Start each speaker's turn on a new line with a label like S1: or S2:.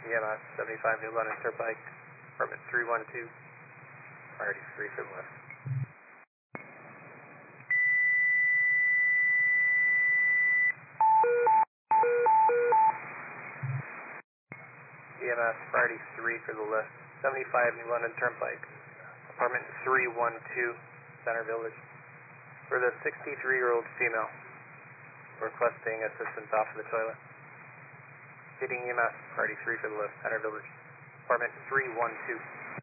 S1: EMS 75 New London Turnpike, apartment 312, priority 3 for the lift. EMS priority 3 for the lift, 75 New London Turnpike, apartment 312, Center Village. For the 63-year-old female, requesting assistance off of the toilet. Getting EMS priority 3 for the lift, Center Village, apartment 312.